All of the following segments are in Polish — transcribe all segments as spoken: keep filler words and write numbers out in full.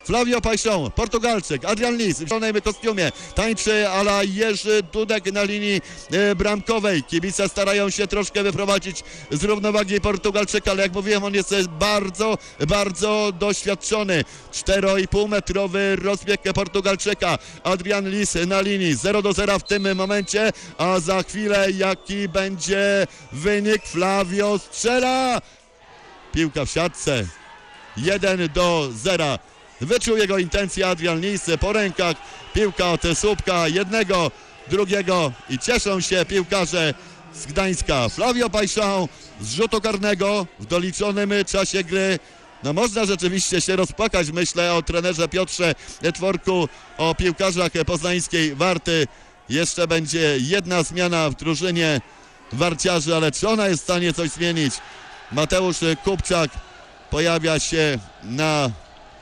Flavio Paixão, Portugalczyk, Adrian Lis w zielonym kostiumie, tańczy a la Jerzy Dudek na linii e, bramkowej. Kibice starają się troszkę wyprowadzić z równowagi Portugalczyka, ale jak mówiłem, on jest bardzo, bardzo doświadczony. cztery i pół metrowy rozbieg Portugalczyka. Adrian Lis na linii, zero do zera w tym momencie, a za chwilę jaki będzie wynik? Flavio strzela! Piłka w siatce, jeden do zera. Wyczuł jego intencję Adrian Lis po rękach, piłka od słupka jednego, drugiego i cieszą się piłkarze z Gdańska. Flavio Paixão z rzutu karnego w doliczonym czasie gry. No można rzeczywiście się rozpłakać, myślę o trenerze Piotrze Tworku, o piłkarzach poznańskiej Warty. Jeszcze będzie jedna zmiana w drużynie warciarzy, ale czy ona jest w stanie coś zmienić? Mateusz Kupczak pojawia się na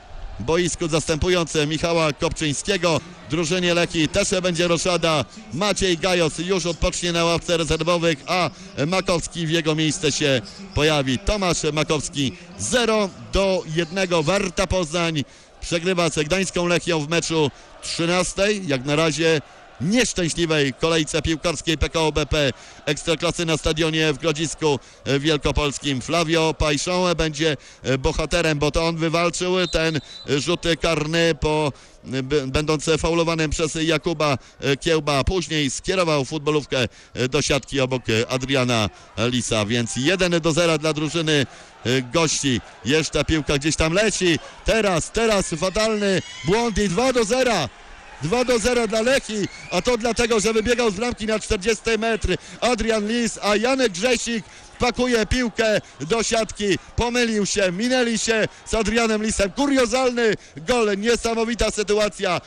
boisku zastępując Michała Kopczyńskiego. W drużynie Lechii też będzie roszada. Maciej Gajos już odpocznie na ławce rezerwowych, a Makowski w jego miejsce się pojawi. Tomasz Makowski. zero do jednego. Warta Poznań przegrywa z Gdańską Lechią w meczu trzynastej. Jak na razie nieszczęśliwej kolejce piłkarskiej P K O B P Ekstraklasy na stadionie w Grodzisku Wielkopolskim. Flavio Paixão będzie bohaterem, bo to on wywalczył ten rzut karny po będąc faulowanym przez Jakuba Kiełba. Później skierował futbolówkę do siatki obok Adriana Lisa, więc jeden do zera dla drużyny gości. Jeszcze piłka gdzieś tam leci. Teraz, teraz fatalny błąd i dwa do zera. dwa do zera dla Lechii, a to dlatego, że wybiegał z bramki na czterdziesty metr Adrian Lis, a Janek Grzesik pakuje piłkę do siatki. Pomylił się, minęli się z Adrianem Lisem. Kuriozalny gol, niesamowita sytuacja.